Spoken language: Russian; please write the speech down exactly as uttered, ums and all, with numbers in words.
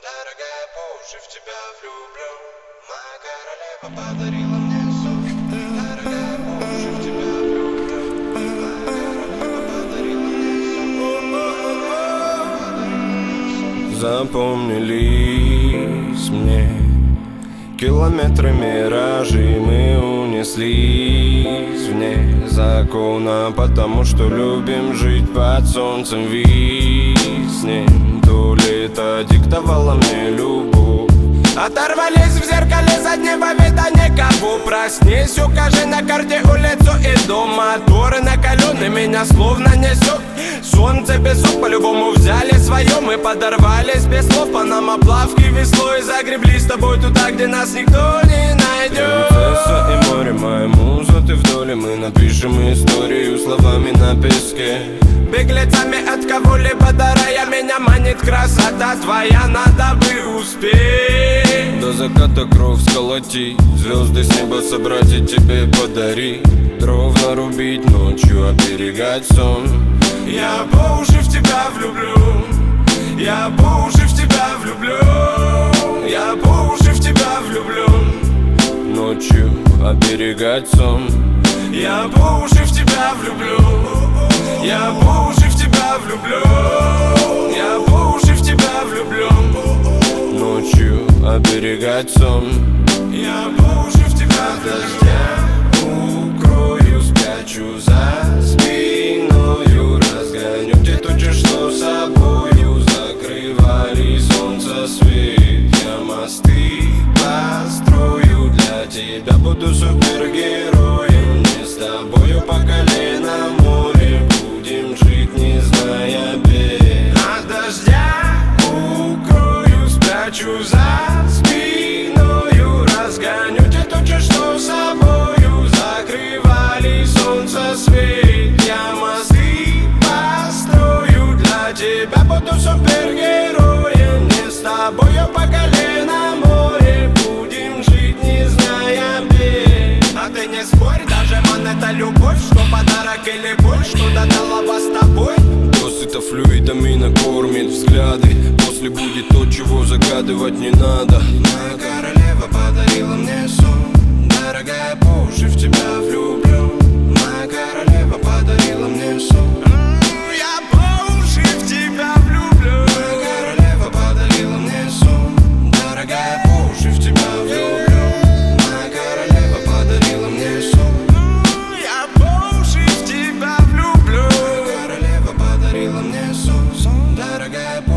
Дорогая, по уши в тебя влюблю. Моя королева подарила мне сон. Дорогая, по уши в тебя влюблю. Моя королева подарила мне сон. Запомнились мне километры миражей, мы унеслись вне закона, потому что любим жить под солнцем виснем. То лето диктовало мне любовь. Оторвались в зеркале заднего вида никого. Проснись, укажи на карте улицу и дом. Моторы накалены, меня словно несет. Солнце песок по-любому взяли свое. Мы подорвались без слов по нам оплавки веслой. Загребли с тобой туда, где нас никто не найдет. Принцесса и море, моя муза, ты в доле. Мы напишем историю словами на песке. Беглецами от кого-либо дарая, меня манит красота твоя, надо бы успеть. До заката кровь сколотить, звезды с неба собрать и тебе подарить. Дров нарубить ночью, оберегать сон. Я по уши в тебя влюблю. Я по уши в тебя влюблю. Я по уши в тебя влюблю. Ночью оберегать сон. Я по уши в тебя влюблю. Я по уши в тебя влюблю. Я по уши в тебя влюблю. Ночью оберегать сон. Я по уши в тебя дождя укрою, спрячу за спиною. Разгоню те тучи, что собою закрывали солнце свет. Я мосты построю для тебя, буду супергероем. Не с тобою по колено море, будем жить, не зная бед. От дождя укрою, спрячу за спиною. Разгоню те тучи, что собою закрывали солнце свет. Я мосты построю для тебя, буду супергероем. Не с тобою по колено море, будем жить, не зная бед. А ты не спорь, даже монета любовь, что подарок или боль, что додала вас с тобой. Досыта флюидами накормит взгляды. После будет то, чего загадывать не надо. Моя королева подарила мне сон. Дорогая, по уши в тебя влюблю. Моя королева подарила мне сон. Я по уши в тебя влюблю. Моя королева подарила мне сон. Дорогая, по уши в тебя влюблю. Моя королева подарила мне сон. Я по уши в тебя влюблю. Моя королева подарила мне сон. Дорогая,